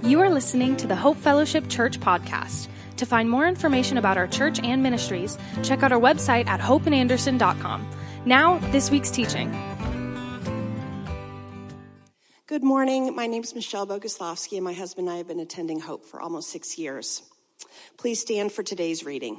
You are listening to the Hope Fellowship Church podcast. To find more information about our church and ministries, check out our website at hopeinanderson.com. Now, this week's teaching. Good morning. My name is Michelle Boguslavsky, and my husband and I have been attending Hope for almost 6 years. Please stand for today's reading.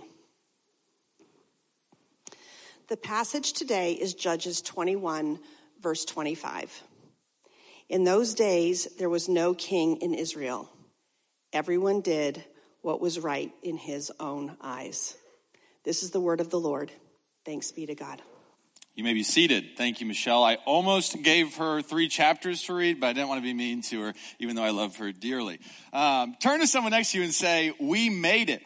The passage today is Judges 21, verse 25. In those days, there was no king in Israel. Everyone did what was right in his own eyes. This is the word of the Lord. Thanks be to God. You may be seated. Thank you, Michelle. I almost gave her 3 chapters to read, but I didn't want to be mean to her, even though I love her dearly. Turn to someone next to you and say, "We made it."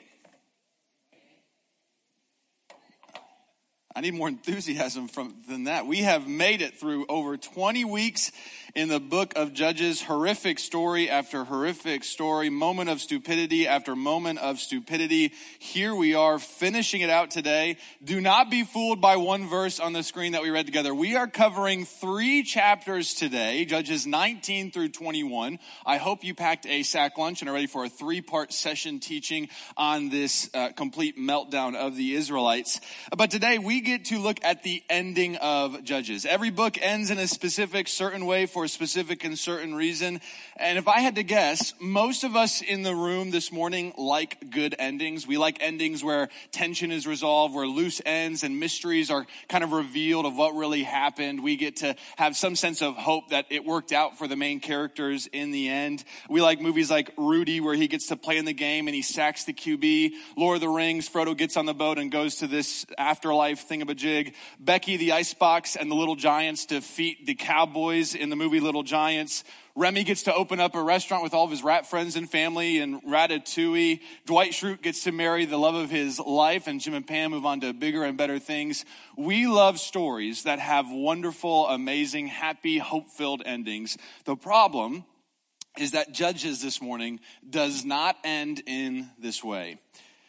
I need more enthusiasm than that. We have made it through over 20 weeks in the book of Judges, horrific story after horrific story, moment of stupidity after moment of stupidity. Here we are finishing it out today. Do not be fooled by one verse on the screen that we read together. We are covering 3 chapters today, Judges 19 through 21. I hope you packed a sack lunch and are ready for a 3-part session teaching on this complete meltdown of the Israelites. But today we get to look at the ending of Judges. Every book ends in a specific certain way for a specific and certain reason. And if I had to guess, most of us in the room this morning like good endings. We like endings where tension is resolved, where loose ends and mysteries are kind of revealed of what really happened. We get to have some sense of hope that it worked out for the main characters in the end. We like movies like Rudy, where he gets to play in the game and he sacks the QB. Lord of the Rings, Frodo gets on the boat and goes to this afterlife thingamajig. Becky the Icebox and the Little Giants defeat the Cowboys in the movie Little Giants. Remy gets to open up a restaurant with all of his rat friends and family in Ratatouille. Dwight Schrute gets to marry the love of his life, and Jim and Pam move on to bigger and better things. We love stories that have wonderful, amazing, happy, hope-filled endings. The problem is that Judges this morning does not end in this way.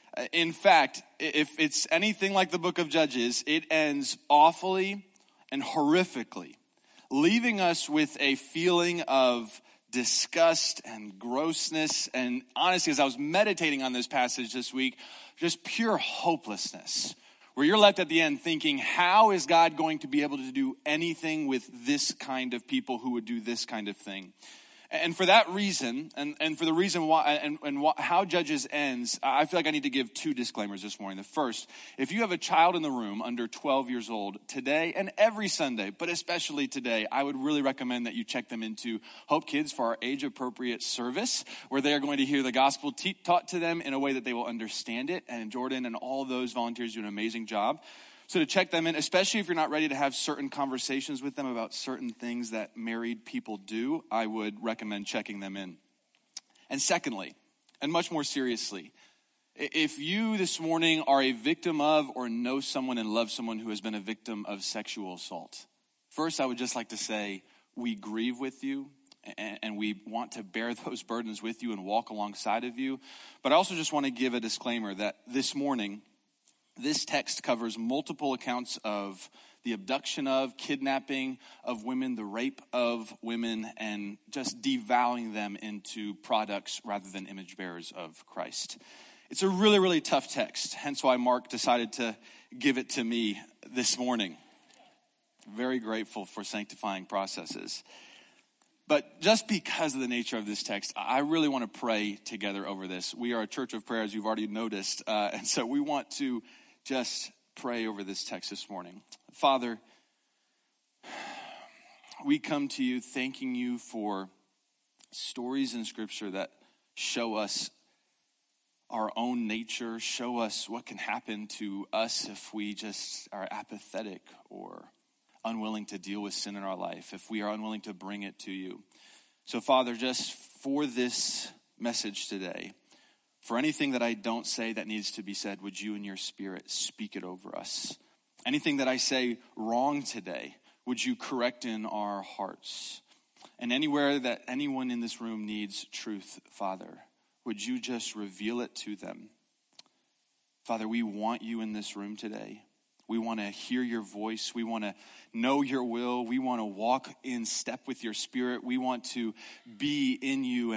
In fact, if it's anything like the book of Judges, it ends awfully and horrifically, leaving us with a feeling of disgust and grossness. And honestly, as I was meditating on this passage this week, just pure hopelessness, where you're left at the end thinking, how is God going to be able to do anything with this kind of people who would do this kind of thing? And for that reason, and for the reason why, how Judges ends, I feel like I need to give 2 disclaimers this morning. The first, if you have a child in the room under 12 years old, today and every Sunday, but especially today, I would really recommend that you check them into Hope Kids for our age-appropriate service, where they are going to hear the gospel taught to them in a way that they will understand it. And Jordan and all those volunteers do an amazing job. So to check them in, especially if you're not ready to have certain conversations with them about certain things that married people do, I would recommend checking them in. And secondly, and much more seriously, if you this morning are a victim of or know someone and love someone who has been a victim of sexual assault, first I would just like to say we grieve with you and we want to bear those burdens with you and walk alongside of you. But I also just want to give a disclaimer that this morning, this text covers multiple accounts of the abduction of, kidnapping of women, the rape of women, and just devaluing them into products rather than image bearers of Christ. It's a really, really tough text, hence why Mark decided to give it to me this morning. Very grateful for sanctifying processes. But just because of the nature of this text, I really want to pray together over this. We are a church of prayer, as you've already noticed, and so we want to just pray over this text this morning. Father, we come to you thanking you for stories in Scripture that show us our own nature, show us what can happen to us if we just are apathetic or unwilling to deal with sin in our life, if we are unwilling to bring it to you. So Father, just for this message today, for anything that I don't say that needs to be said, would you in your Spirit speak it over us? Anything that I say wrong today, would you correct in our hearts? And anywhere that anyone in this room needs truth, Father, would you just reveal it to them? Father, we want you in this room today. We want to hear your voice. We want to know your will. We want to walk in step with your Spirit. We want to be in you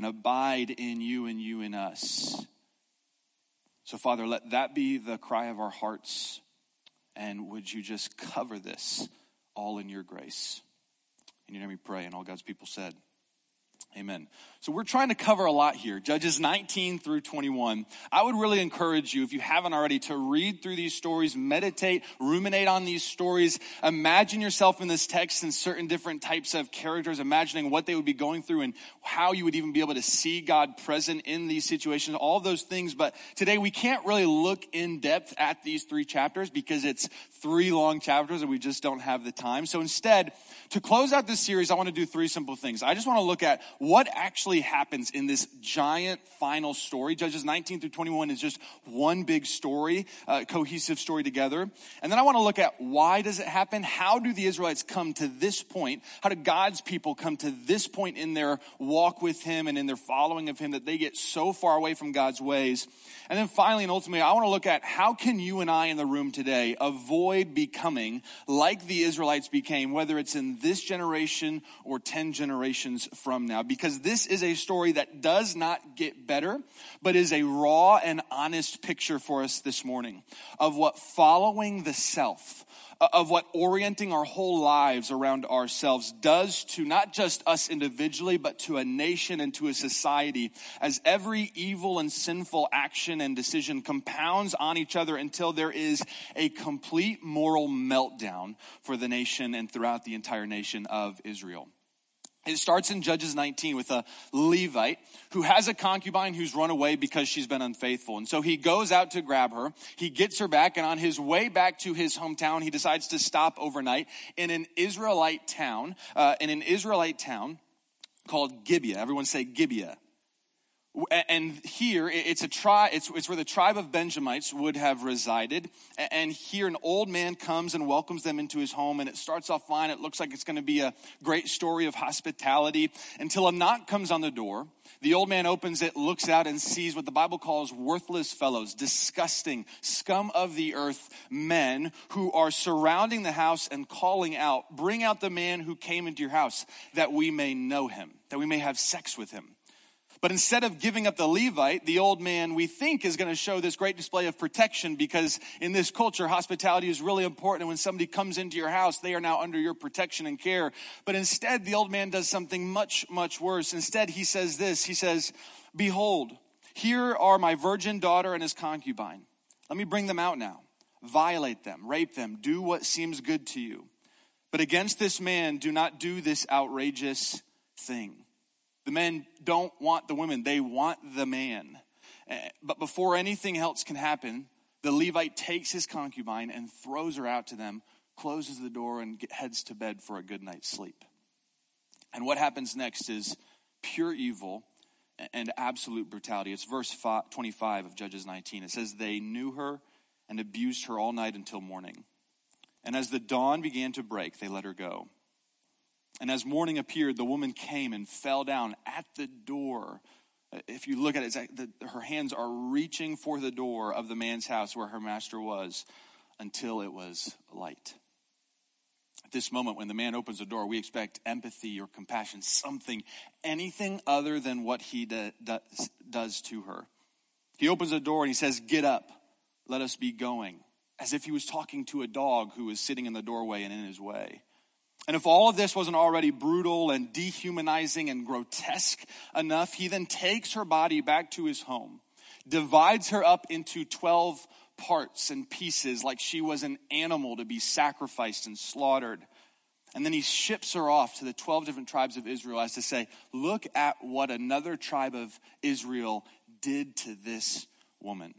and abide in you and you in us. So, Father, let that be the cry of our hearts. And would you just cover this all in your grace? In your name we pray, and all God's people said, amen. So we're trying to cover a lot here, Judges 19 through 21. I would really encourage you, if you haven't already, to read through these stories, meditate, ruminate on these stories, imagine yourself in this text and certain different types of characters, imagining what they would be going through and how you would even be able to see God present in these situations, all those things. But today we can't really look in depth at these 3 chapters because it's 3 long chapters and we just don't have the time. So instead, to close out this series, I want to do 3 simple things. I just want to look at what actually happens in this giant final story. Judges 19 through 21 is just one big story, cohesive story together. And then I want to look at why does it happen? How do the Israelites come to this point? How do God's people come to this point in their walk with him and in their following of him that they get so far away from God's ways? And then finally and ultimately, I want to look at how can you and I in the room today avoid becoming like the Israelites became, whether it's in this generation or 10 generations from now. Because this is a story that does not get better, but is a raw and honest picture for us this morning of what following the self, of what orienting our whole lives around ourselves does to not just us individually, but to a nation and to a society, as every evil and sinful action and decision compounds on each other until there is a complete moral meltdown for the nation and throughout the entire nation of Israel. It starts in Judges 19 with a Levite who has a concubine who's run away because she's been unfaithful. And so he goes out to grab her. He gets her back, and on his way back to his hometown, he decides to stop overnight in an Israelite town called Gibeah. Everyone say Gibeah. And here, it's a tribe. It's where the tribe of Benjamites would have resided. And here, an old man comes and welcomes them into his home. And it starts off fine. It looks like it's going to be a great story of hospitality until a knock comes on the door. The old man opens it, looks out, and sees what the Bible calls worthless fellows, disgusting, scum of the earth men who are surrounding the house and calling out, "Bring out the man who came into your house, that we may know him, that we may have sex with him." But instead of giving up the Levite, the old man, we think, is going to show this great display of protection, because in this culture, hospitality is really important. And when somebody comes into your house, they are now under your protection and care. But instead, the old man does something much, much worse. Instead, he says this. He says, "Behold, here are my virgin daughter and his concubine. Let me bring them out now. Violate them, rape them, do what seems good to you. But against this man, do not do this outrageous thing." The men don't want the women, they want the man. But before anything else can happen, the Levite takes his concubine and throws her out to them, closes the door, and heads to bed for a good night's sleep. And what happens next is pure evil and absolute brutality. It's verse 25 of Judges 19. It says, "They knew her and abused her all night until morning. And as the dawn began to break, they let her go. And as morning appeared, the woman came and fell down at the door." If you look at it, her hands are reaching for the door of the man's house where her master was until it was light. At this moment, when the man opens the door, we expect empathy or compassion, something, anything other than what he does to her. He opens the door and he says, "Get up, let us be going," as if he was talking to a dog who was sitting in the doorway and in his way. And if all of this wasn't already brutal and dehumanizing and grotesque enough, he then takes her body back to his home, divides her up into 12 parts and pieces like she was an animal to be sacrificed and slaughtered. And then he ships her off to the 12 different tribes of Israel as to say, "Look at what another tribe of Israel did to this woman."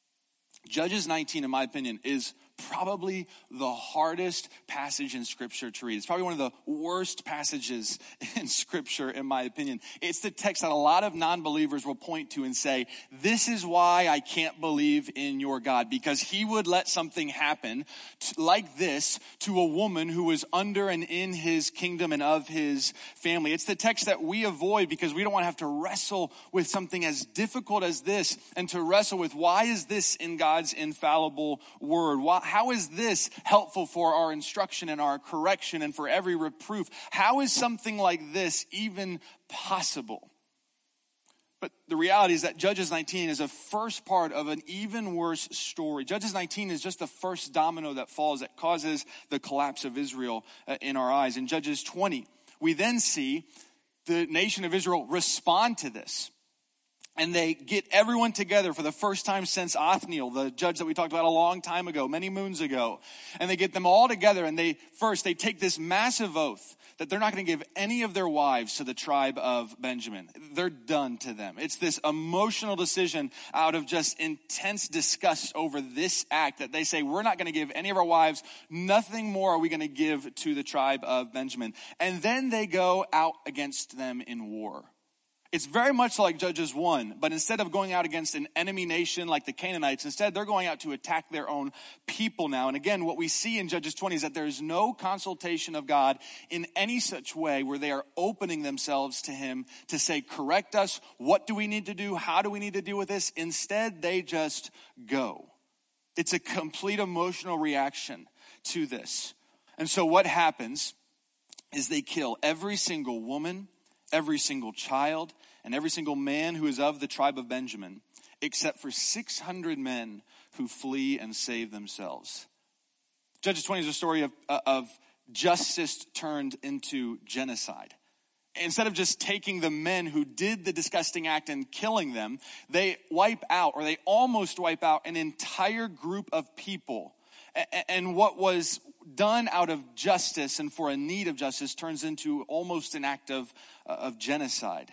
Judges 19, in my opinion, is probably the hardest passage in Scripture to read. It's probably one of the worst passages in Scripture, in my opinion. It's the text that a lot of non-believers will point to and say, "This is why I can't believe in your God, because he would let something happen like this to a woman who was under and in his kingdom and of his family." It's the text that we avoid because we don't want to have to wrestle with something as difficult as this, and to wrestle with, why is this in God's infallible word? How is this helpful for our instruction and our correction and for every reproof? How is something like this even possible? But the reality is that Judges 19 is a first part of an even worse story. Judges 19 is just the first domino that falls that causes the collapse of Israel in our eyes. In Judges 20, we then see the nation of Israel respond to this. And they get everyone together for the first time since Othniel, the judge that we talked about a long time ago, many moons ago. And they get them all together and they take this massive oath that they're not going to give any of their wives to the tribe of Benjamin. They're done to them. It's this emotional decision out of just intense disgust over this act that they say, we're not going to give any of our wives. Nothing more are we going to give to the tribe of Benjamin. And then they go out against them in war. It's very much like Judges 1, but instead of going out against an enemy nation like the Canaanites, instead they're going out to attack their own people now. And again, what we see in Judges 20 is that there is no consultation of God in any such way where they are opening themselves to him to say, correct us, what do we need to do, how do we need to deal with this? Instead, they just go. It's a complete emotional reaction to this. And so what happens is they kill every single woman, every single child, and every single man who is of the tribe of Benjamin, except for 600 men who flee and save themselves. Judges 20 is a story of justice turned into genocide. Instead of just taking the men who did the disgusting act and killing them, they wipe out, or they almost wipe out, an entire group of people. And what was done out of justice and for a need of justice turns into almost an act of genocide.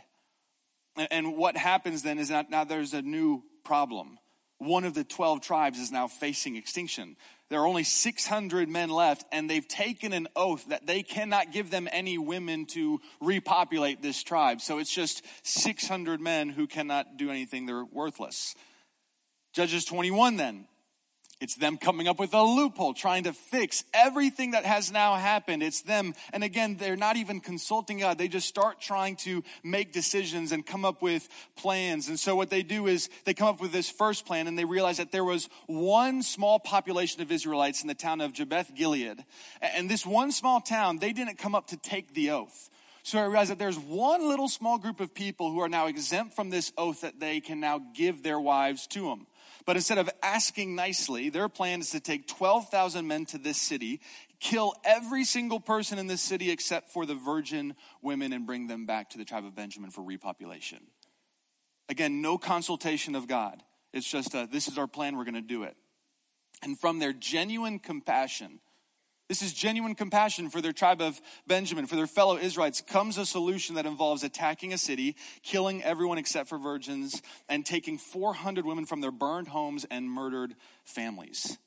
And what happens then is that now there's a new problem. One of the 12 tribes is now facing extinction. There are only 600 men left, and they've taken an oath that they cannot give them any women to repopulate this tribe. So it's just 600 men who cannot do anything. They're worthless. Judges 21 then. It's them coming up with a loophole, trying to fix everything that has now happened. It's them. And again, they're not even consulting God. They just start trying to make decisions and come up with plans. And so what they do is they come up with this first plan, and they realize that there was one small population of Israelites in the town of Jabesh Gilead. And this one small town, they didn't come up to take the oath. So I realized that there's one little small group of people who are now exempt from this oath that they can now give their wives to them. But instead of asking nicely, their plan is to take 12,000 men to this city, kill every single person in this city except for the virgin women, and bring them back to the tribe of Benjamin for repopulation. Again, no consultation of God. It's just, this is our plan, we're going to do it. And from their genuine compassion, this is genuine compassion for their tribe of Benjamin, for their fellow Israelites, comes a solution that involves attacking a city, killing everyone except for virgins, and taking 400 women from their burned homes and murdered families.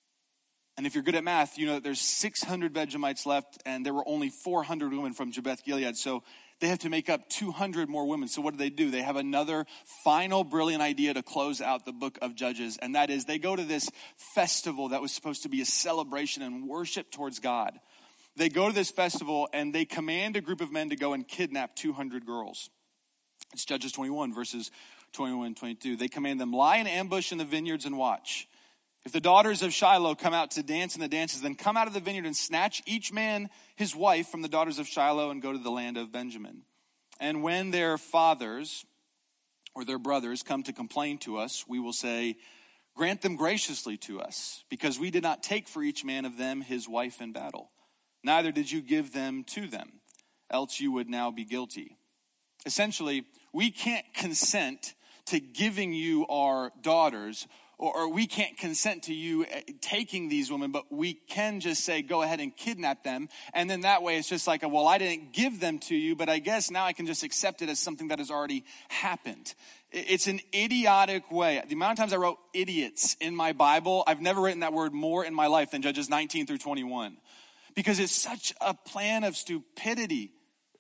And if you're good at math, you know that there's 600 Benjamites left, and there were only 400 women from Jabesh Gilead. So they have to make up 200 more women. So what do? They have another final brilliant idea to close out the book of Judges. And that is they go to this festival that was supposed to be a celebration and worship towards God. They go to this festival and they command a group of men to go and kidnap 200 girls. It's Judges 21, verses 21 and 22. They command them, lie in ambush in the vineyards and watch. If the daughters of Shiloh come out to dance in the dances, then come out of the vineyard and snatch each man his wife from the daughters of Shiloh and go to the land of Benjamin. And when their fathers or their brothers come to complain to us, we will say, grant them graciously to us, because we did not take for each man of them his wife in battle. Neither did you give them to them, else you would now be guilty. Essentially, we can't consent to giving you our daughters, or we can't consent to you taking these women, but we can just say, go ahead and kidnap them. And then that way it's just like, well, I didn't give them to you, but I guess now I can just accept it as something that has already happened. It's an idiotic way. The amount of times I wrote idiots in my Bible, I've never written that word more in my life than Judges 19 through 21. Because it's such a plan of stupidity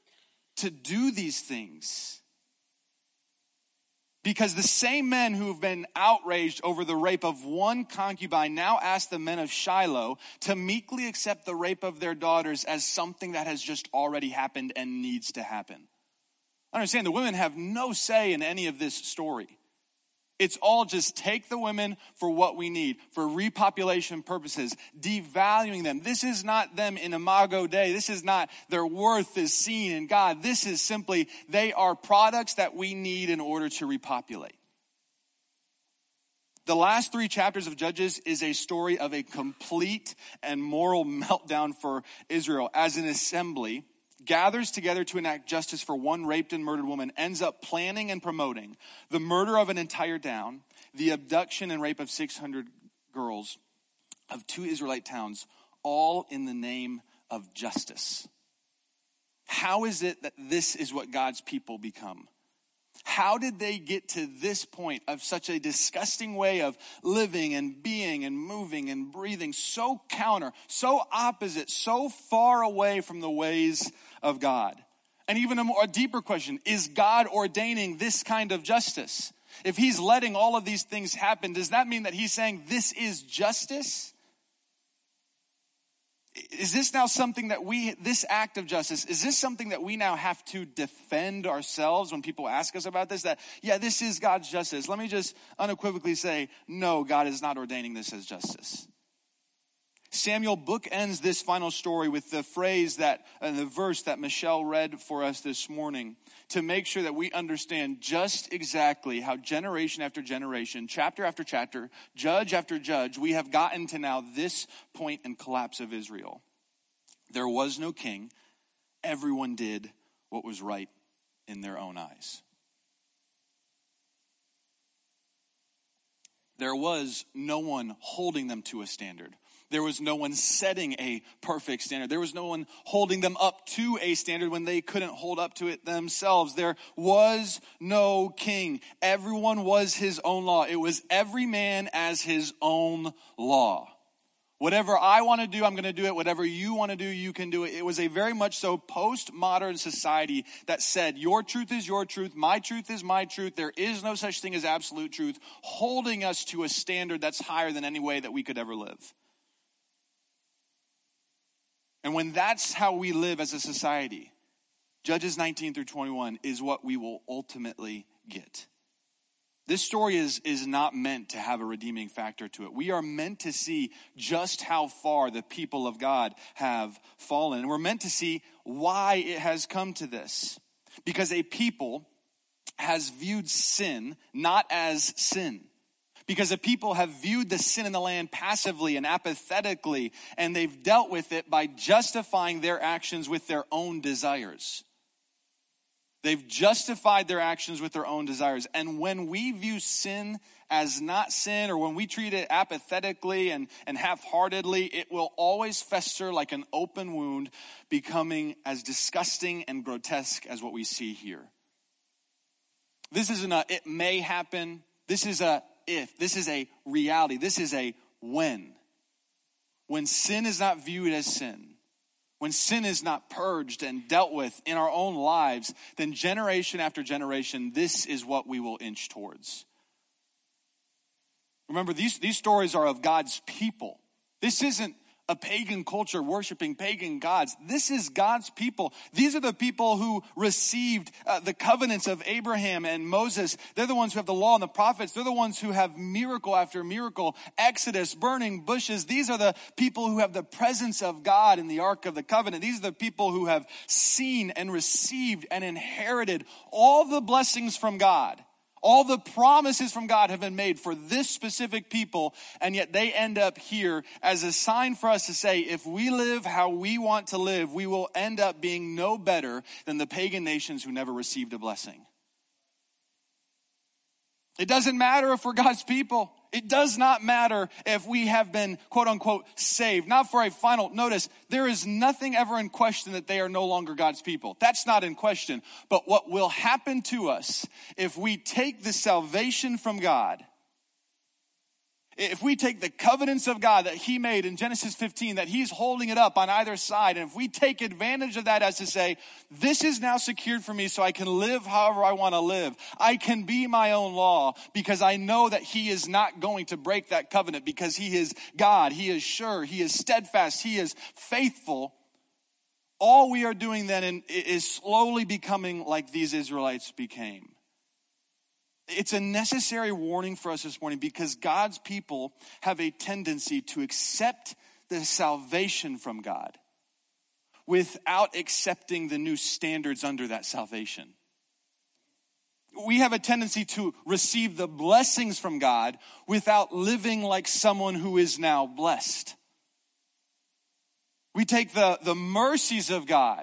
to do these things. Because the same men who have been outraged over the rape of one concubine now ask the men of Shiloh to meekly accept the rape of their daughters as something that has just already happened and needs to happen. I understand the women have no say in any of this story. It's all just take the women for what we need, for repopulation purposes, devaluing them. This is not them in Imago Dei. This is not their worth is seen in God. This is simply they are products that we need in order to repopulate. The last 3 chapters of Judges is a story of a complete and moral meltdown for Israel as an assembly gathers together to enact justice for one raped and murdered woman, ends up planning and promoting the murder of an entire town, the abduction and rape of 600 girls of 2 Israelite towns, all in the name of justice. How is it that this is what God's people become? How did they get to this point of such a disgusting way of living and being and moving and breathing, so counter, so opposite, so far away from the ways of God? And even a deeper question, is God ordaining this kind of justice? If he's letting all of these things happen, does that mean that he's saying this is justice? Is this now something that this act of justice, is this something that we now have to defend ourselves when people ask us about this? That, yeah, this is God's justice. Let me just unequivocally say, no, God is not ordaining this as justice. Samuel bookends this final story with the phrase the verse that Michelle read for us this morning to make sure that we understand just exactly how generation after generation, chapter after chapter, judge after judge, we have gotten to now this point and collapse of Israel. There was no king. Everyone did what was right in their own eyes. There was no one holding them to a standard. There was no one setting a perfect standard. There was no one holding them up to a standard when they couldn't hold up to it themselves. There was no king. Everyone was his own law. It was every man as his own law. Whatever I want to do, I'm going to do it. Whatever you want to do, you can do it. It was a very much so postmodern society that said, your truth is your truth, my truth is my truth. There is no such thing as absolute truth, holding us to a standard that's higher than any way that we could ever live. And when that's how we live as a society, Judges 19 through 21 is what we will ultimately get. This story is not meant to have a redeeming factor to it. We are meant to see just how far the people of God have fallen. And we're meant to see why it has come to this. Because a people has viewed sin not as sin. Because the people have viewed the sin in the land passively and apathetically, and they've dealt with it by justifying their actions with their own desires. They've justified their actions with their own desires. And when we view sin as not sin, or when we treat it apathetically and half-heartedly, it will always fester like an open wound, becoming as disgusting and grotesque as what we see here. This isn't a it may happen. This is a if. This is a reality. This is a when. When sin is not viewed as sin, when sin is not purged and dealt with in our own lives, then generation after generation, this is what we will inch towards. Remember, these stories are of God's people. This isn't a pagan culture worshiping pagan gods. This is God's people. These are the people who received the covenants of Abraham and Moses. They're the ones who have the law and the prophets. They're the ones who have miracle after miracle, Exodus, burning bushes. These are the people who have the presence of God in the Ark of the Covenant. These are the people who have seen and received and inherited all the blessings from God. All the promises from God have been made for this specific people, and yet they end up here as a sign for us to say, if we live how we want to live, we will end up being no better than the pagan nations who never received a blessing. It doesn't matter if we're God's people. It does not matter if we have been, quote unquote, saved. Not for a final, notice, there is nothing ever in question that they are no longer God's people. That's not in question. But what will happen to us if we take the salvation from God, if we take the covenants of God that he made in Genesis 15, that he's holding it up on either side, and if we take advantage of that as to say, this is now secured for me so I can live however I want to live. I can be my own law because I know that he is not going to break that covenant because he is God. He is sure. He is steadfast. He is faithful. All we are doing then is slowly becoming like these Israelites became. It's a necessary warning for us this morning because God's people have a tendency to accept the salvation from God without accepting the new standards under that salvation. We have a tendency to receive the blessings from God without living like someone who is now blessed. We take the mercies of God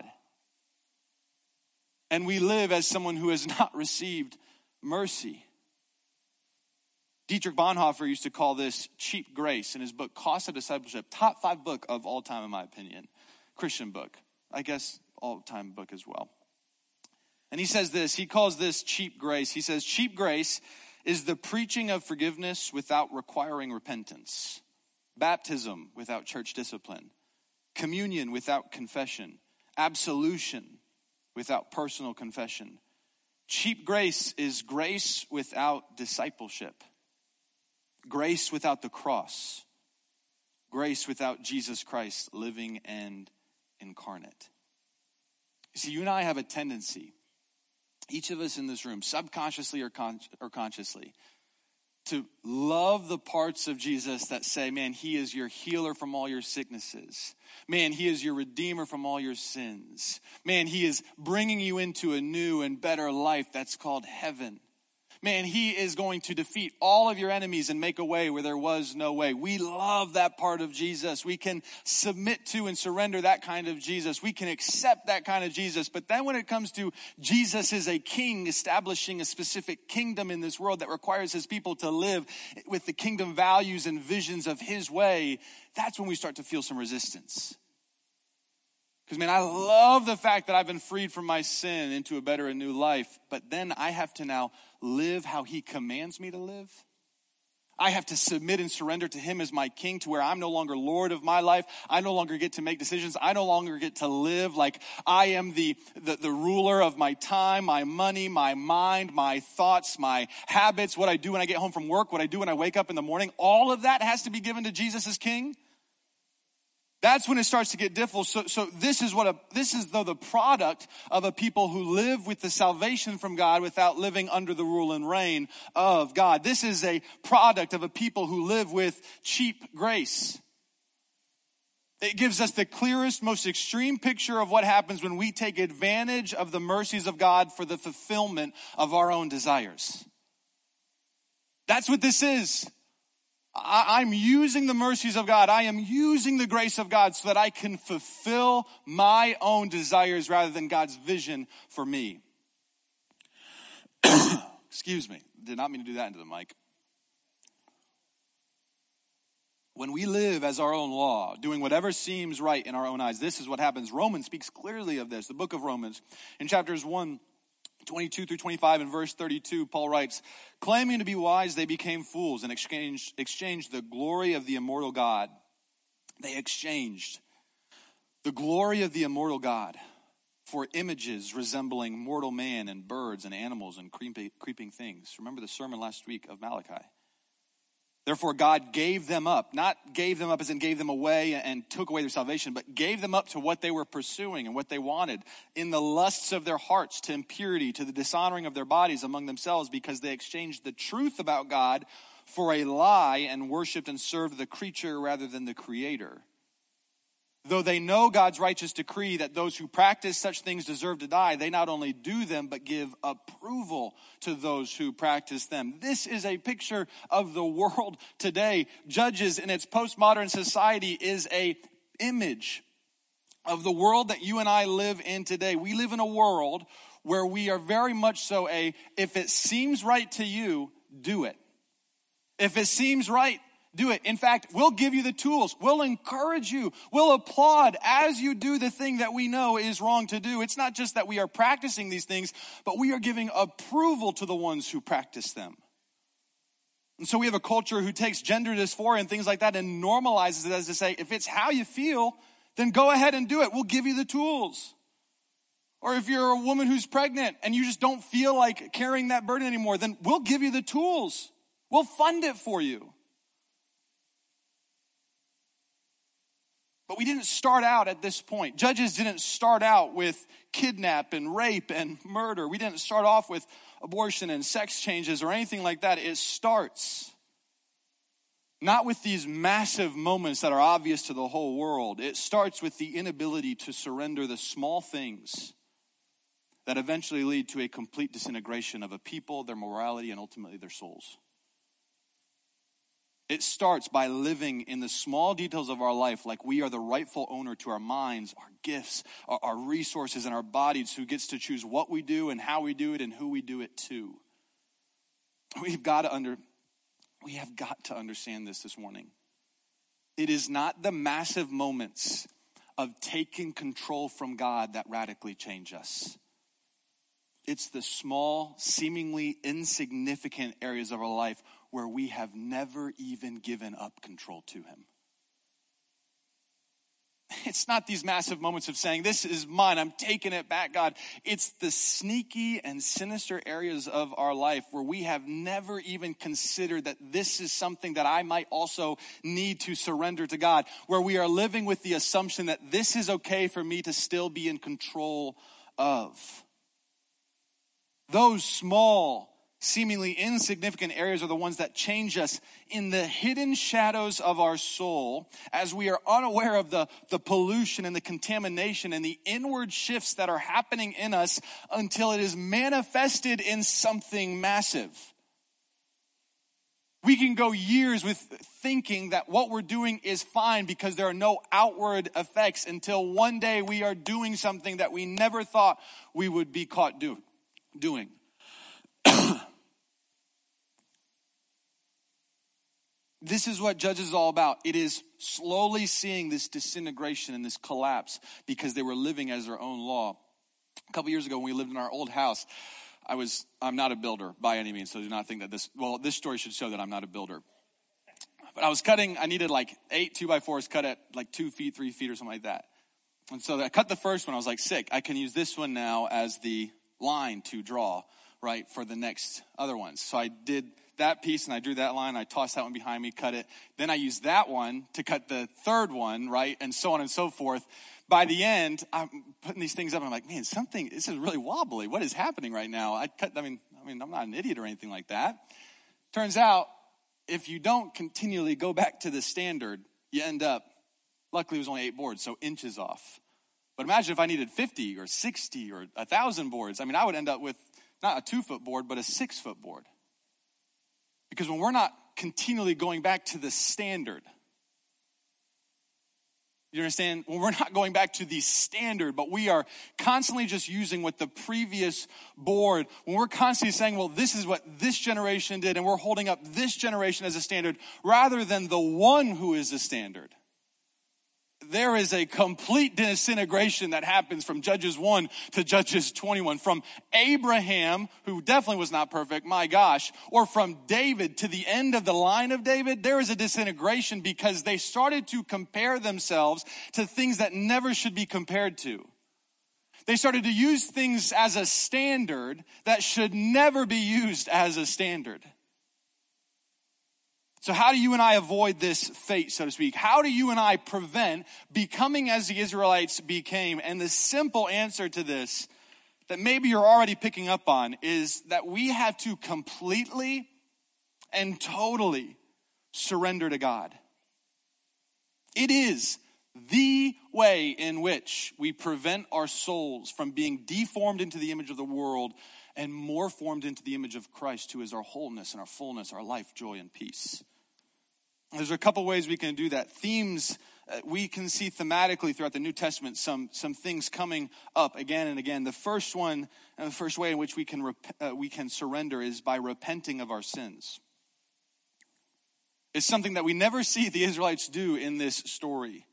and we live as someone who has not received mercy. Dietrich Bonhoeffer used to call this cheap grace in his book, Cost of Discipleship. Top 5 book of all time, in my opinion. Christian book. I guess all-time book as well. And he says this, he calls this cheap grace. He says, cheap grace is the preaching of forgiveness without requiring repentance. Baptism without church discipline. Communion without confession. Absolution without personal confession. Cheap grace is grace without discipleship. Grace without the cross. Grace without Jesus Christ living and incarnate. You see, you and I have a tendency, each of us in this room, subconsciously or consciously, to love the parts of Jesus that say, man, he is your healer from all your sicknesses. Man, he is your redeemer from all your sins. Man, he is bringing you into a new and better life that's called heaven. Man, he is going to defeat all of your enemies and make a way where there was no way. We love that part of Jesus. We can submit to and surrender that kind of Jesus. We can accept that kind of Jesus. But then when it comes to Jesus is a king establishing a specific kingdom in this world that requires his people to live with the kingdom values and visions of his way, that's when we start to feel some resistance. Because, man, I love the fact that I've been freed from my sin into a better and new life. But then I have to now live how he commands me to live. I have to submit and surrender to him as my king, to where I'm no longer Lord of my life. I no longer get to make decisions. I no longer get to live like I am the ruler of my time, my money, my mind, my thoughts, my habits, what I do when I get home from work, what I do when I wake up in the morning. All of that has to be given to Jesus as king. That's when it starts to get difficult. So this is the product of a people who live with the salvation from God without living under the rule and reign of God. This is a product of a people who live with cheap grace. It gives us the clearest, most extreme picture of what happens when we take advantage of the mercies of God for the fulfillment of our own desires. That's what this is. I'm using the mercies of God. I am using the grace of God so that I can fulfill my own desires rather than God's vision for me. Excuse me. Did not mean to do that into the mic. When we live as our own law, doing whatever seems right in our own eyes, this is what happens. Romans speaks clearly of this. The book of Romans, in chapters 1:22 through 25 and verse 32, Paul writes, claiming to be wise, they became fools and exchanged the glory of the immortal God. They exchanged the glory of the immortal God for images resembling mortal man and birds and animals and creeping things. Remember the sermon last week of Malachi. Therefore, God gave them up, not gave them up as in gave them away and took away their salvation, but gave them up to what they were pursuing and what they wanted in the lusts of their hearts, to impurity, to the dishonoring of their bodies among themselves, because they exchanged the truth about God for a lie and worshiped and served the creature rather than the Creator. Though they know God's righteous decree that those who practice such things deserve to die, they not only do them, but give approval to those who practice them. This is a picture of the world today. Judges in its postmodern society is a image of the world that you and I live in today. We live in a world where we are very much so if it seems right to you, do it. If it seems right, do it. In fact, we'll give you the tools. We'll encourage you. We'll applaud as you do the thing that we know is wrong to do. It's not just that we are practicing these things, but we are giving approval to the ones who practice them. And so we have a culture who takes gender dysphoria and things like that and normalizes it as to say, if it's how you feel, then go ahead and do it. We'll give you the tools. Or if you're a woman who's pregnant and you just don't feel like carrying that burden anymore, then we'll give you the tools. We'll fund it for you. But we didn't start out at this point. Judges didn't start out with kidnap and rape and murder. We didn't start off with abortion and sex changes or anything like that. It starts not with these massive moments that are obvious to the whole world. It starts with the inability to surrender the small things that eventually lead to a complete disintegration of a people, their morality, and ultimately their souls. It starts by living in the small details of our life like we are the rightful owner to our minds, our gifts, our resources, and our bodies, who gets to choose what we do and how we do it and who we do it to. We have got to understand this morning. It is not the massive moments of taking control from God that radically change us. It's the small, seemingly insignificant areas of our life where we have never even given up control to him. It's not these massive moments of saying, this is mine, I'm taking it back, God. It's the sneaky and sinister areas of our life where we have never even considered that this is something that I might also need to surrender to God, where we are living with the assumption that this is okay for me to still be in control of. Those small, seemingly insignificant areas are the ones that change us in the hidden shadows of our soul as we are unaware of the pollution and the contamination and the inward shifts that are happening in us until it is manifested in something massive. We can go years with thinking that what we're doing is fine because there are no outward effects until one day we are doing something that we never thought we would be caught doing. This is what Judges is all about. It is slowly seeing this disintegration and this collapse because they were living as their own law. A couple years ago when we lived in our old house, I'm not a builder by any means, so do not think that this story should show that I'm not a builder. But I needed like 8 2x4s cut at like 2 feet, 3 feet or something like that. And so I cut the first one. I was like, sick. I can use this one now as the line to draw, right, for the next other ones. So I did that piece and I drew that line. I tossed that one behind me, cut it. Then I used that one to cut the third one, right, and so on and so forth. By the end, I'm putting these things up and I'm like, man, this is really wobbly. What is happening right now? I'm not an idiot or anything like that. Turns out, if you don't continually go back to the standard, you end up, luckily it was only 8 boards, so inches off. But imagine if I needed 50 or 60 or 1,000 boards. I would end up with not a 2-foot board, but a 6-foot board. Because when we're not continually going back to the standard, you understand? When we're not going back to the standard, but we are constantly just using what the previous board, when we're constantly saying, well, this is what this generation did, and we're holding up this generation as a standard, rather than the one who is the standard, there is a complete disintegration that happens from Judges 1 to Judges 21. From Abraham, who definitely was not perfect, my gosh, or from David to the end of the line of David, there is a disintegration because they started to compare themselves to things that never should be compared to. They started to use things as a standard that should never be used as a standard. So how do you and I avoid this fate, so to speak? How do you and I prevent becoming as the Israelites became? And the simple answer to this, that maybe you're already picking up on, is that we have to completely and totally surrender to God. It is the way in which we prevent our souls from being deformed into the image of the world and more formed into the image of Christ, who is our wholeness and our fullness, our life, joy, and peace. There's a couple ways we can do that. Themes, we can see thematically throughout the New Testament some things coming up again and again. The first one, the first way in which we can surrender is by repenting of our sins. It's something that we never see the Israelites do in this story.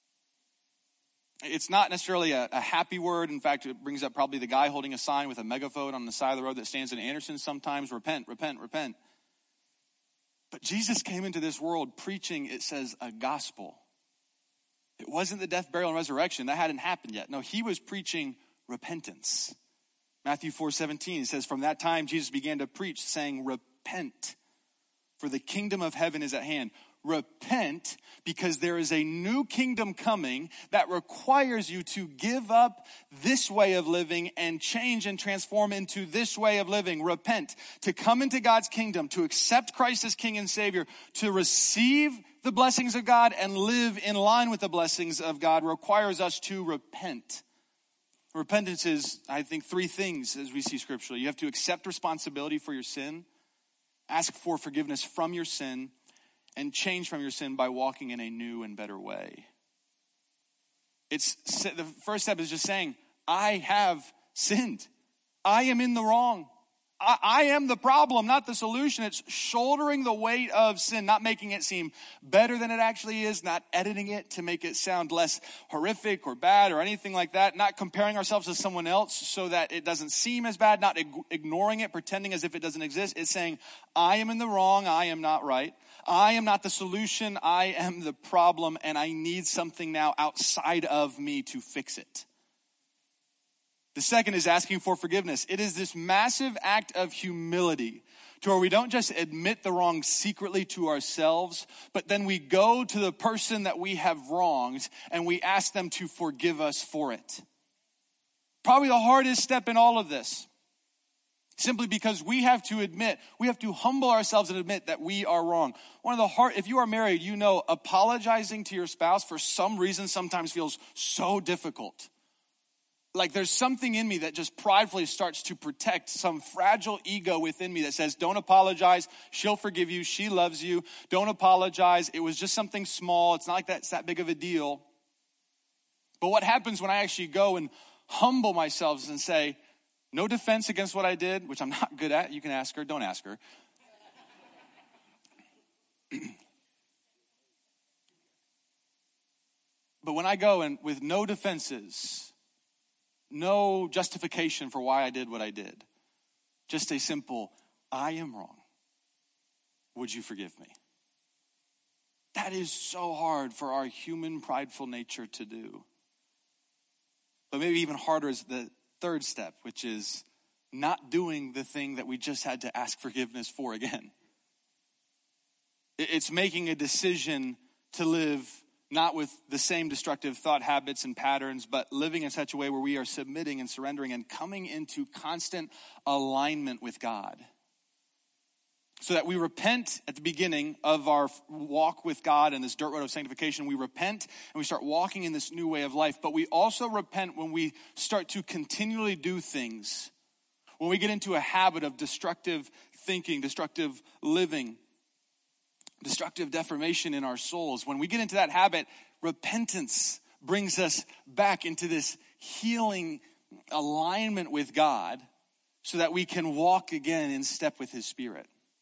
It's not necessarily a happy word. In fact, it brings up probably the guy holding a sign with a megaphone on the side of the road that stands in Anderson sometimes. Repent, repent, repent. But Jesus came into this world preaching, it says, a gospel. It wasn't the death, burial, and resurrection. That hadn't happened yet. No, he was preaching repentance. Matthew 4:17 says, from that time Jesus began to preach, saying, repent, for the kingdom of heaven is at hand. repent, because there is a new kingdom coming that requires you to give up this way of living and change and transform into this way of living. Repent, to come into God's kingdom, to accept Christ as King and Savior, to receive the blessings of God and live in line with the blessings of God requires us to repent. Repentance is, I think, three things as we see scripturally. You have to accept responsibility for your sin, ask for forgiveness from your sin, and change from your sin by walking in a new and better way. The first step is just saying, I have sinned. I am in the wrong. I am the problem, not the solution. It's shouldering the weight of sin, not making it seem better than it actually is, not editing it to make it sound less horrific or bad or anything like that, not comparing ourselves to someone else so that it doesn't seem as bad, not ignoring it, pretending as if it doesn't exist. It's saying, I am in the wrong, I am not right. I am not the solution, I am the problem, and I need something now outside of me to fix it. The second is asking for forgiveness. It is this massive act of humility to where we don't just admit the wrong secretly to ourselves, but then we go to the person that we have wronged and we ask them to forgive us for it. Probably the hardest step in all of this. Simply because we have to humble ourselves and admit that we are wrong. If you are married, you know apologizing to your spouse for some reason sometimes feels so difficult. Like there's something in me that just pridefully starts to protect some fragile ego within me that says, don't apologize. She'll forgive you. She loves you. Don't apologize. It was just something small. It's not like that's that big of a deal. But what happens when I actually go and humble myself and say, no defense against what I did, which I'm not good at. You can ask her. Don't ask her. But when I go and with no defenses, no justification for why I did what I did, just a simple, I am wrong. Would you forgive me? That is so hard for our human prideful nature to do. But maybe even harder is the third step, which is not doing the thing that we just had to ask forgiveness for again. It's making a decision to live not with the same destructive thought habits and patterns, but living in such a way where we are submitting and surrendering and coming into constant alignment with God. So that we repent at the beginning of our walk with God and this dirt road of sanctification. We repent and we start walking in this new way of life. But we also repent when we start to continually do things. When we get into a habit of destructive thinking, destructive living, destructive deformation in our souls. When we get into that habit, repentance brings us back into this healing alignment with God so that we can walk again in step with his Spirit.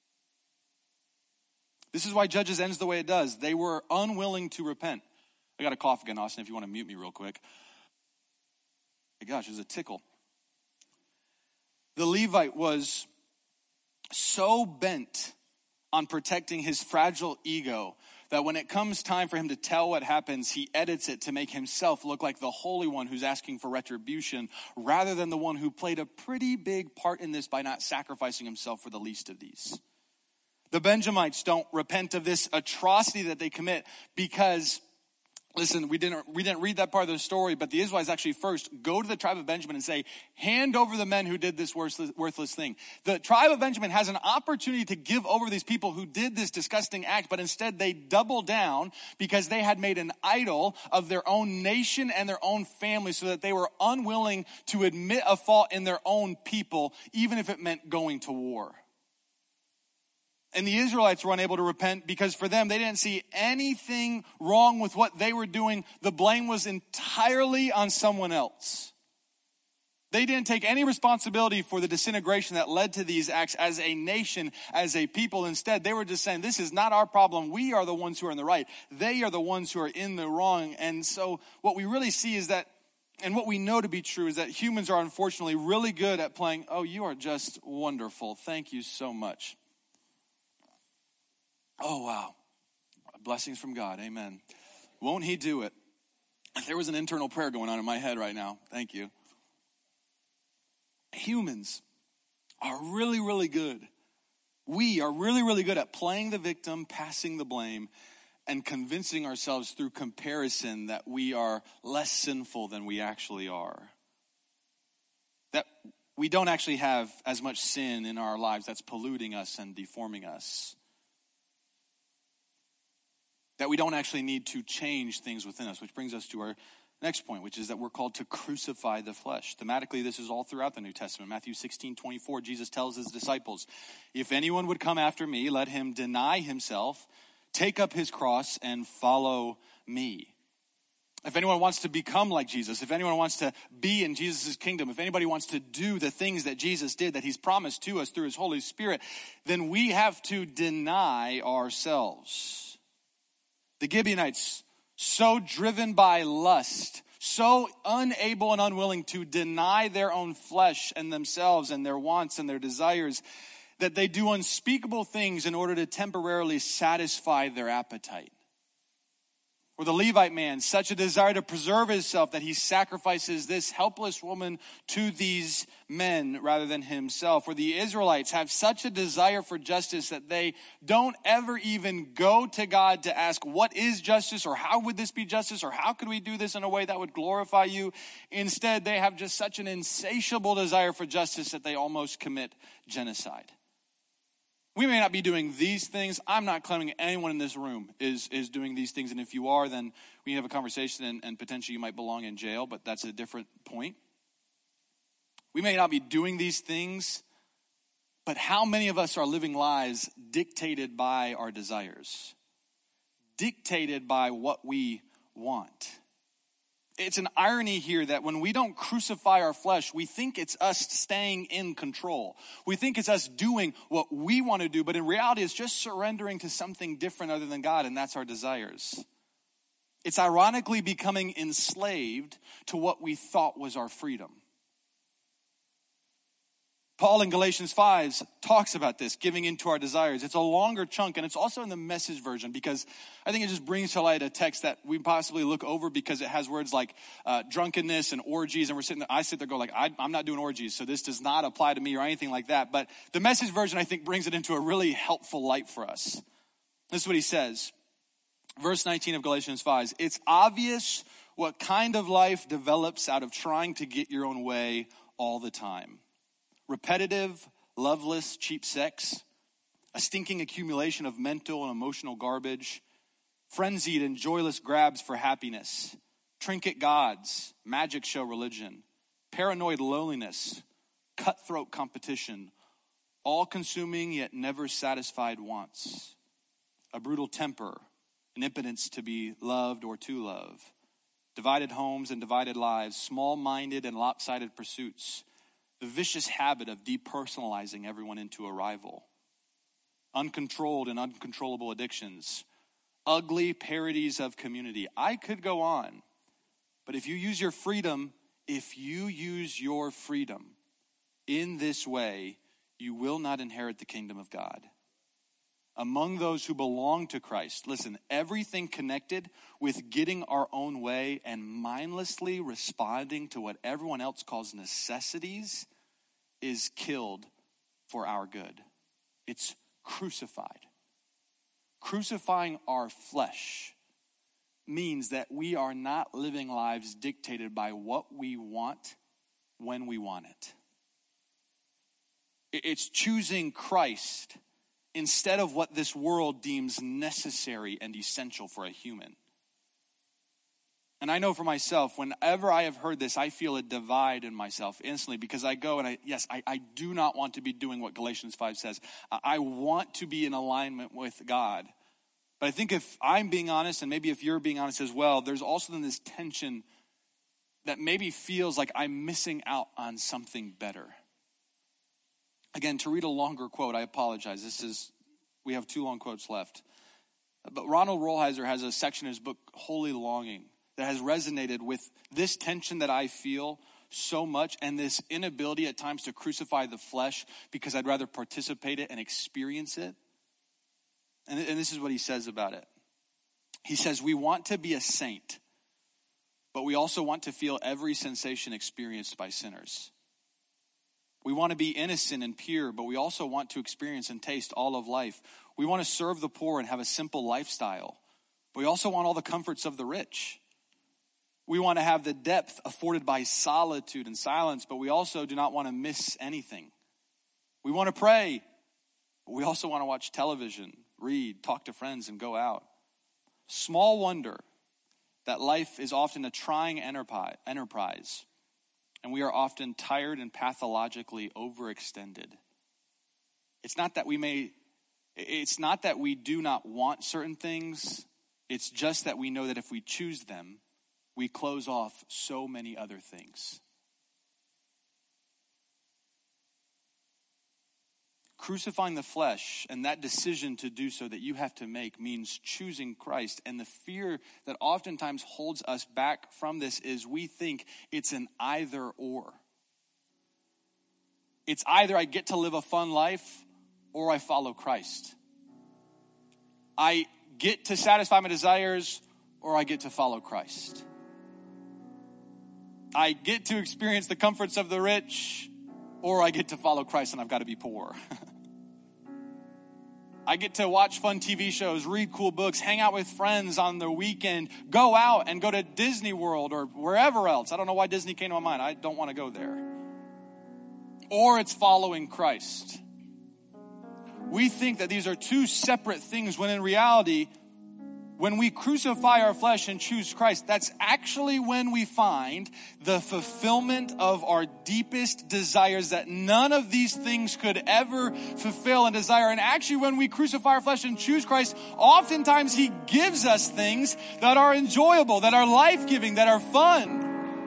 This is why Judges ends the way it does. They were unwilling to repent. I got a cough again, Austin, if you want to mute me real quick. My gosh, there's a tickle. The Levite was so bent on protecting his fragile ego that when it comes time for him to tell what happens, he edits it to make himself look like the holy one who's asking for retribution rather than the one who played a pretty big part in this by not sacrificing himself for the least of these. The Benjamites don't repent of this atrocity that they commit because, listen, we didn't read that part of the story, but the Israelites actually first go to the tribe of Benjamin and say, hand over the men who did this worthless thing. The tribe of Benjamin has an opportunity to give over these people who did this disgusting act, but instead they double down because they had made an idol of their own nation and their own family so that they were unwilling to admit a fault in their own people, even if it meant going to war. And the Israelites were unable to repent because for them, they didn't see anything wrong with what they were doing. The blame was entirely on someone else. They didn't take any responsibility for the disintegration that led to these acts as a nation, as a people. Instead, they were just saying, this is not our problem. We are the ones who are in the right. They are the ones who are in the wrong. And so what we really see is that, and what we know to be true is that humans are unfortunately really good at playing, oh, you are just wonderful. Thank you so much. Oh, wow. Blessings from God. Amen. Won't he do it? There was an internal prayer going on in my head right now. Thank you. Humans are really, really good We are really, really good at playing the victim, passing the blame, and convincing ourselves through comparison that we are less sinful than we actually are. That we don't actually have as much sin in our lives that's polluting us and deforming us. That we don't actually need to change things within us, which brings us to our next point, which is that we're called to crucify the flesh. Thematically, this is all throughout the New Testament. Matthew 16:24, Jesus tells his disciples, if anyone would come after me, let him deny himself, take up his cross, and follow me. If anyone wants to become like Jesus, if anyone wants to be in Jesus' kingdom, if anybody wants to do the things that Jesus did, that he's promised to us through his Holy Spirit, then we have to deny ourselves. The Gibeonites, so driven by lust, so unable and unwilling to deny their own flesh and themselves and their wants and their desires, that they do unspeakable things in order to temporarily satisfy their appetite. Or the Levite man, such a desire to preserve himself that he sacrifices this helpless woman to these men rather than himself. Or the Israelites have such a desire for justice that they don't ever even go to God to ask, what is justice? Or how would this be justice? Or how could we do this in a way that would glorify you? Instead, they have just such an insatiable desire for justice that they almost commit genocide. We may not be doing these things. I'm not claiming anyone in this room is doing these things. And if you are, then we have a conversation and potentially you might belong in jail, but that's a different point. We may not be doing these things, but how many of us are living lives dictated by our desires? Dictated by what we want. It's an irony here that when we don't crucify our flesh, we think it's us staying in control. We think it's us doing what we want to do, but in reality, it's just surrendering to something different other than God, and that's our desires. It's ironically becoming enslaved to what we thought was our freedom. Paul in Galatians 5 talks about this, giving into our desires. It's a longer chunk, and it's also in the Message version because I think it just brings to light a text that we possibly look over because it has words like drunkenness and orgies, and I sit there go like, I'm not doing orgies, so this does not apply to me or anything like that. But the Message version, I think, brings it into a really helpful light for us. This is what he says. Verse 19 of Galatians 5, it's obvious what kind of life develops out of trying to get your own way all the time. Repetitive, loveless, cheap sex, a stinking accumulation of mental and emotional garbage, frenzied and joyless grabs for happiness, trinket gods, magic show religion, paranoid loneliness, cutthroat competition, all-consuming yet never satisfied wants, a brutal temper, an impotence to be loved or to love, divided homes and divided lives, small-minded and lopsided pursuits, the vicious habit of depersonalizing everyone into a rival, uncontrolled and uncontrollable addictions, ugly parodies of community. I could go on, but if you use your freedom in this way, you will not inherit the kingdom of God. Among those who belong to Christ, listen, everything connected with getting our own way and mindlessly responding to what everyone else calls necessities is killed for our good. It's crucified. Crucifying our flesh means that we are not living lives dictated by what we want when we want it. It's choosing Christ instead of what this world deems necessary and essential for a human. And I know for myself, whenever I have heard this, I feel a divide in myself instantly because I go and I do not want to be doing what Galatians 5 says. I want to be in alignment with God. But I think if I'm being honest, and maybe if you're being honest as well, there's also then this tension that maybe feels like I'm missing out on something better. Again, to read a longer quote, I apologize. We have 2 long quotes left. But Ronald Rolheiser has a section in his book, Holy Longing, that has resonated with this tension that I feel so much and this inability at times to crucify the flesh because I'd rather participate it and experience it. And this is what he says about it. He says, we want to be a saint, but we also want to feel every sensation experienced by sinners. We want to be innocent and pure, but we also want to experience and taste all of life. We want to serve the poor and have a simple lifestyle. But we also want all the comforts of the rich. We want to have the depth afforded by solitude and silence, but we also do not want to miss anything. We want to pray, but we also want to watch television, read, talk to friends, and go out. Small wonder that life is often a trying enterprise, and we are often tired and pathologically overextended. It's not that we do not want certain things. It's just that we know that if we choose them, we close off so many other things. Crucifying the flesh and that decision to do so that you have to make means choosing Christ. And the fear that oftentimes holds us back from this is we think it's an either or. It's either I get to live a fun life or I follow Christ. I get to satisfy my desires or I get to follow Christ. I get to experience the comforts of the rich or I get to follow Christ and I've got to be poor. I get to watch fun TV shows, read cool books, hang out with friends on the weekend, go out and go to Disney World or wherever else. I don't know why Disney came to my mind. I don't want to go there. Or it's following Christ. We think that these are two separate things when in reality, when we crucify our flesh and choose Christ, that's actually when we find the fulfillment of our deepest desires that none of these things could ever fulfill and desire. And actually, when we crucify our flesh and choose Christ, oftentimes he gives us things that are enjoyable, that are life-giving, that are fun.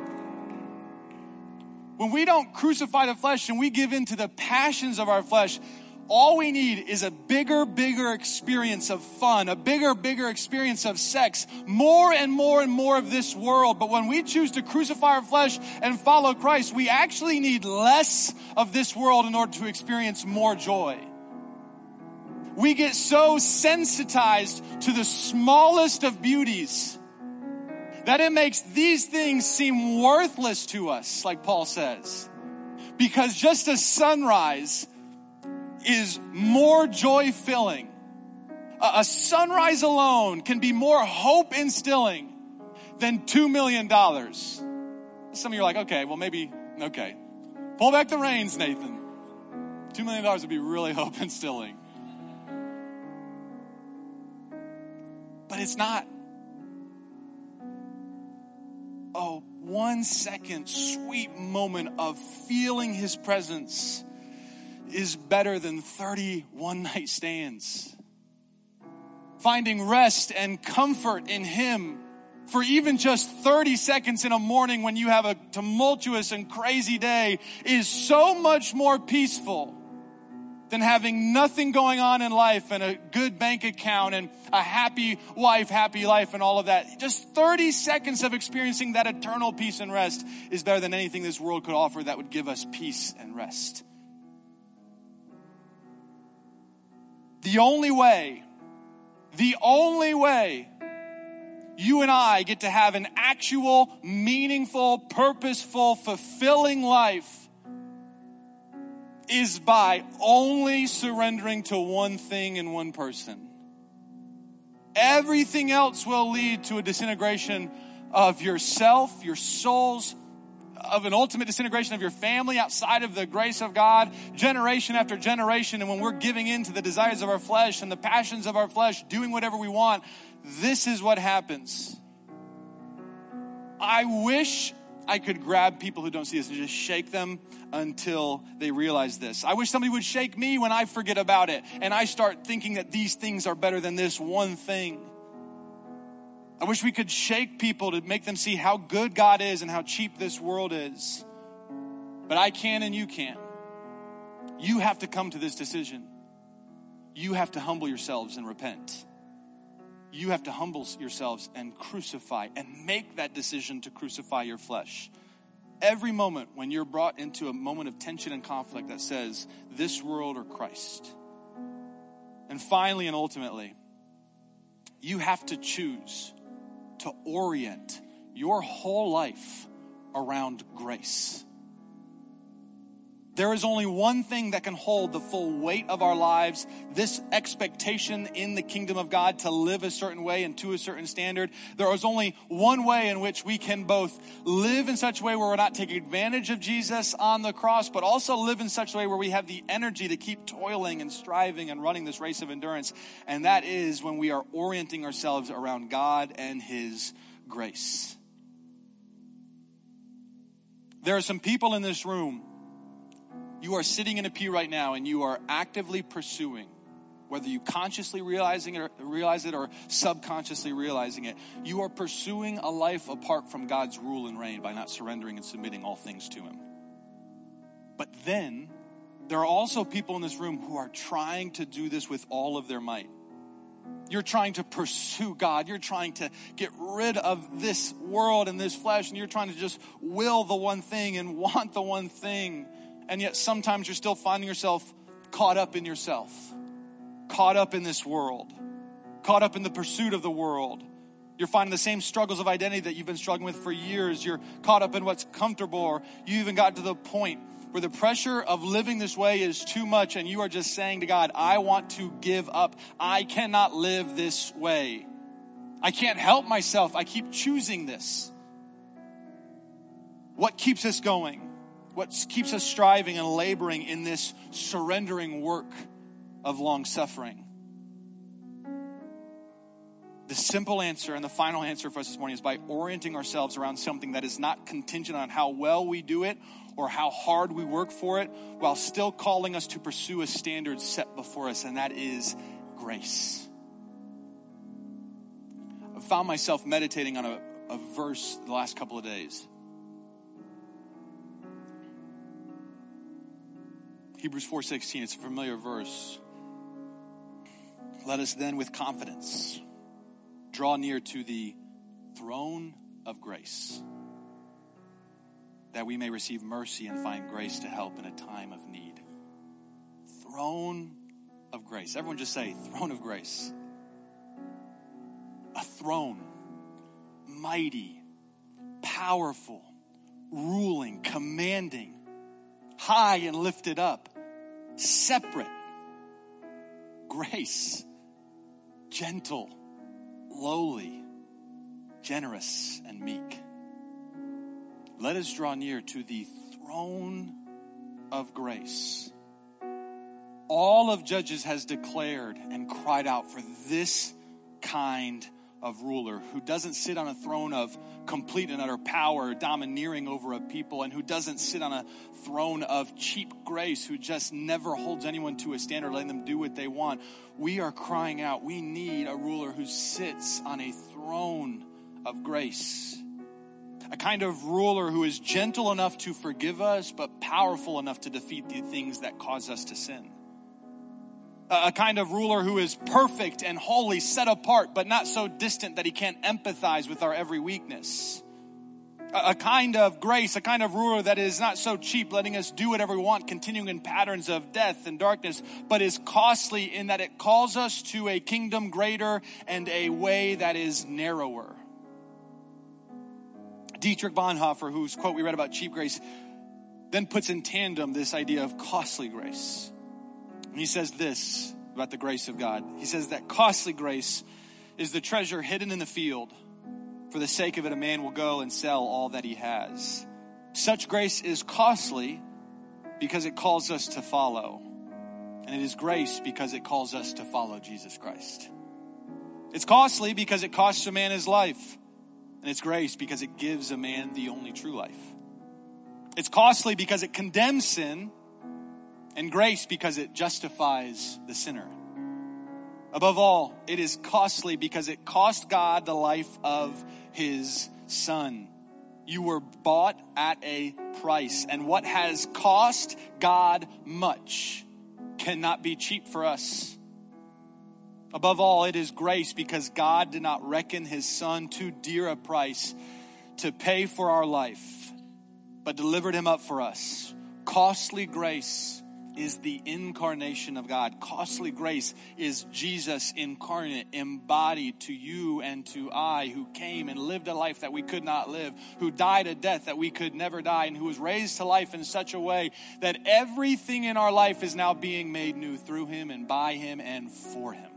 When we don't crucify the flesh and we give in to the passions of our flesh, all we need is a bigger experience of fun, a bigger experience of sex, more and more of this world. But when we choose to crucify our flesh and follow Christ, we actually need less of this world in order to experience more joy. We get so sensitized to the smallest of beauties that it makes these things seem worthless to us, like Paul says. Because just a sunrise is more joy-filling. A sunrise alone can be more hope-instilling than $2 million. Some of you are like, okay. Pull back the reins, Nathan. $2 million would be really hope-instilling. But it's not. Oh, 1 second sweet moment of feeling his presence is better than 30 one-night stands. Finding rest and comfort in him for even just 30 seconds in a morning when you have a tumultuous and crazy day is so much more peaceful than having nothing going on in life and a good bank account and a happy wife, happy life and all of that. Just 30 seconds of experiencing that eternal peace and rest is better than anything this world could offer that would give us peace and rest. The only way you and I get to have an actual, meaningful, purposeful, fulfilling life is by only surrendering to one thing and one person. Everything else will lead to a disintegration of yourself, your souls, of an ultimate disintegration of your family outside of the grace of God, generation after generation. And when we're giving in to the desires of our flesh and the passions of our flesh, doing whatever we want, this is what happens. I wish I could grab people who don't see this and just shake them until they realize this. I wish somebody would shake me when I forget about it and I start thinking that these things are better than this one thing. I wish we could shake people to make them see how good God is and how cheap this world is. But I can and you can't. You have to come to this decision. You have to humble yourselves and repent. You have to humble yourselves and crucify and make that decision to crucify your flesh. Every moment when you're brought into a moment of tension and conflict that says this world or Christ. And finally and ultimately, you have to choose to orient your whole life around grace. There is only one thing that can hold the full weight of our lives, this expectation in the kingdom of God to live a certain way and to a certain standard. There is only one way in which we can both live in such a way where we're not taking advantage of Jesus on the cross, but also live in such a way where we have the energy to keep toiling and striving and running this race of endurance. And that is when we are orienting ourselves around God and his grace. There are some people in this room. You are sitting in a pew right now and you are actively pursuing, whether you consciously realize it or subconsciously realizing it, you are pursuing a life apart from God's rule and reign by not surrendering and submitting all things to him. But then there are also people in this room who are trying to do this with all of their might. You're trying to pursue God. You're trying to get rid of this world and this flesh, and you're trying to just will the one thing and want the one thing. And yet sometimes you're still finding yourself caught up in yourself, caught up in this world, caught up in the pursuit of the world. You're finding the same struggles of identity that you've been struggling with for years. You're caught up in what's comfortable, or you even got to the point where the pressure of living this way is too much and you are just saying to God, I want to give up. I cannot live this way. I can't help myself. I keep choosing this. What keeps us going? What keeps us striving and laboring in this surrendering work of long suffering? The simple answer and the final answer for us this morning is by orienting ourselves around something that is not contingent on how well we do it or how hard we work for it, while still calling us to pursue a standard set before us, and that is grace. I found myself meditating on a verse the last couple of days. Hebrews 4:16, it's a familiar verse. Let us then with confidence draw near to the throne of grace, that we may receive mercy and find grace to help in a time of need. Throne of grace. Everyone just say, throne of grace. A throne, mighty, powerful, ruling, commanding, high and lifted up, separate. Grace, gentle, lowly, generous, and meek. Let us draw near to the throne of grace. All of Judges has declared and cried out for this kind of ruler who doesn't sit on a throne of complete and utter power, domineering over a people, and who doesn't sit on a throne of cheap grace, who just never holds anyone to a standard, letting them do what they want. We are crying out, we need a ruler who sits on a throne of grace. A kind of ruler who is gentle enough to forgive us, but powerful enough to defeat the things that cause us to sin. A kind of ruler who is perfect and holy, set apart, but not so distant that he can't empathize with our every weakness. A kind of grace, a kind of ruler that is not so cheap, letting us do whatever we want, continuing in patterns of death and darkness, but is costly in that it calls us to a kingdom greater and a way that is narrower. Dietrich Bonhoeffer, whose quote we read about cheap grace, then puts in tandem this idea of costly grace. And he says this about the grace of God. He says that costly grace is the treasure hidden in the field. For the sake of it, a man will go and sell all that he has. Such grace is costly because it calls us to follow. And it is grace because it calls us to follow Jesus Christ. It's costly because it costs a man his life. And it's grace because it gives a man the only true life. It's costly because it condemns sin. And grace because it justifies the sinner. Above all, it is costly because it cost God the life of his son. You were bought at a price. And what has cost God much cannot be cheap for us. Above all, it is grace because God did not reckon his son too dear a price to pay for our life, but delivered him up for us. Costly grace is the incarnation of God. Costly grace is Jesus incarnate, embodied to you and to I, who came and lived a life that we could not live, who died a death that we could never die, and who was raised to life in such a way that everything in our life is now being made new through him and by him and for him.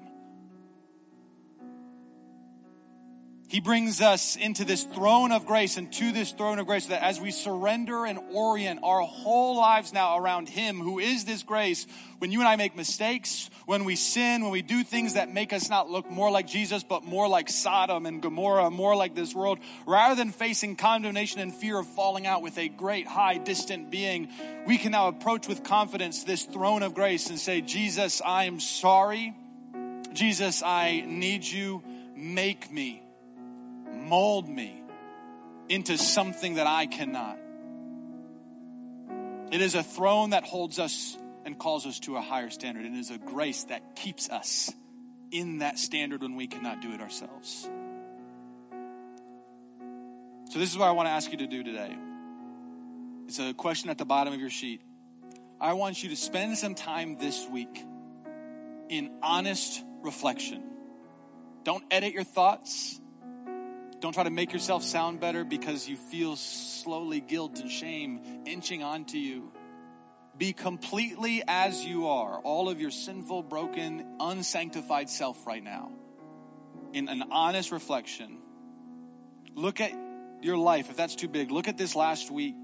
He brings us into this throne of grace and to this throne of grace so that as we surrender and orient our whole lives now around him who is this grace, when you and I make mistakes, when we sin, when we do things that make us not look more like Jesus, but more like Sodom and Gomorrah, more like this world, rather than facing condemnation and fear of falling out with a great, high, distant being, we can now approach with confidence this throne of grace and say, Jesus, I am sorry. Jesus, I need you. Make me. Mold me into something that I cannot. It is a throne that holds us and calls us to a higher standard. It is a grace that keeps us in that standard when we cannot do it ourselves. So this is what I want to ask you to do today. It's a question at the bottom of your sheet. I want you to spend some time this week in honest reflection. Don't edit your thoughts. Don't try to make yourself sound better because you feel slowly guilt and shame inching onto you. Be completely as you are, all of your sinful, broken, unsanctified self right now. In an honest reflection, look at your life. If that's too big, look at this last week.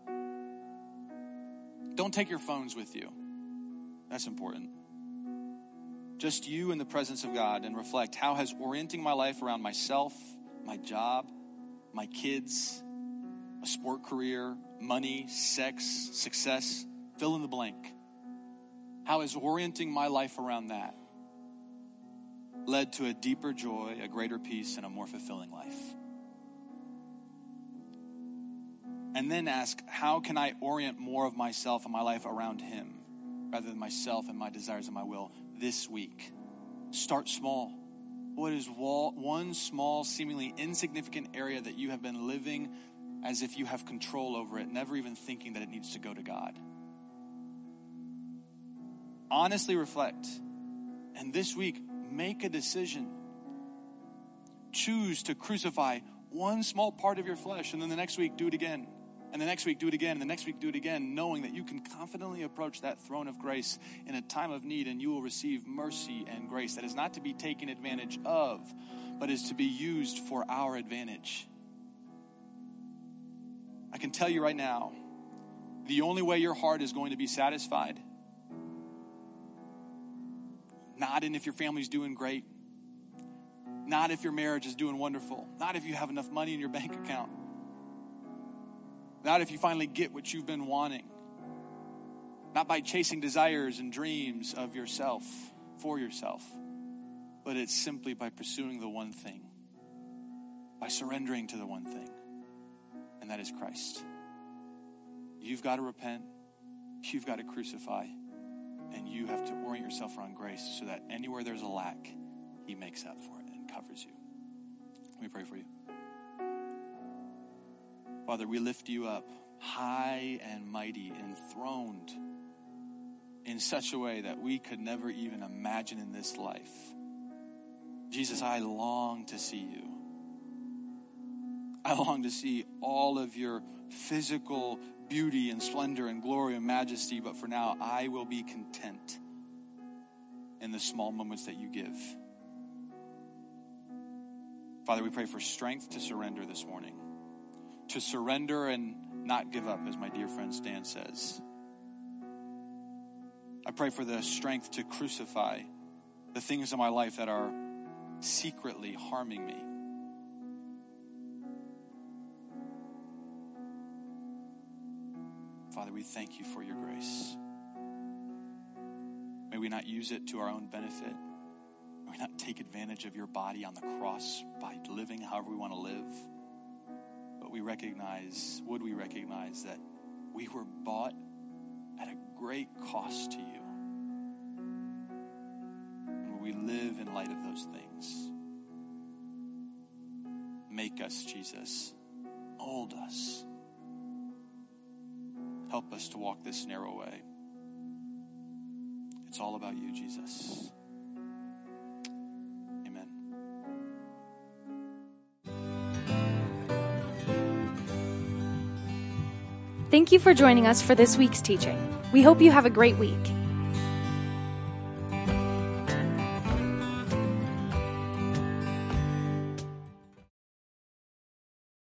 Don't take your phones with you. That's important. Just you in the presence of God, and reflect, how has orienting my life around myself, my job, my kids, a sport career, money, sex, success, fill in the blank. How is orienting my life around that led to a deeper joy, a greater peace, and a more fulfilling life? And then ask, how can I orient more of myself and my life around him rather than myself and my desires and my will this week? Start small. What is one small, seemingly insignificant area that you have been living as if you have control over it, never even thinking that it needs to go to God? Honestly reflect. And this week, make a decision. Choose to crucify one small part of your flesh, and then the next week, do it again. And the next week, do it again. And the next week, do it again, knowing that you can confidently approach that throne of grace in a time of need, and you will receive mercy and grace that is not to be taken advantage of, but is to be used for our advantage. I can tell you right now, the only way your heart is going to be satisfied, not in if your family's doing great, not if your marriage is doing wonderful, not if you have enough money in your bank account, not if you finally get what you've been wanting. Not by chasing desires and dreams of yourself, for yourself. But it's simply by pursuing the one thing. By surrendering to the one thing. And that is Christ. You've got to repent. You've got to crucify. And you have to orient yourself around grace so that anywhere there's a lack, he makes up for it and covers you. Let me pray for you. Father, we lift you up high and mighty, enthroned in such a way that we could never even imagine in this life. Jesus, I long to see you. I long to see all of your physical beauty and splendor and glory and majesty, but for now, I will be content in the small moments that you give. Father, we pray for strength to surrender this morning. To surrender and not give up, as my dear friend Stan says. I pray for the strength to crucify the things in my life that are secretly harming me. Father, we thank you for your grace. May we not use it to our own benefit. May we not take advantage of your body on the cross by living however we want to live. We recognize that we were bought at a great cost to you. And we live in light of those things. Make us, Jesus. Mold us. Help us to walk this narrow way. It's all about you, Jesus. Amen. Thank you for joining us for this week's teaching. We hope you have a great week.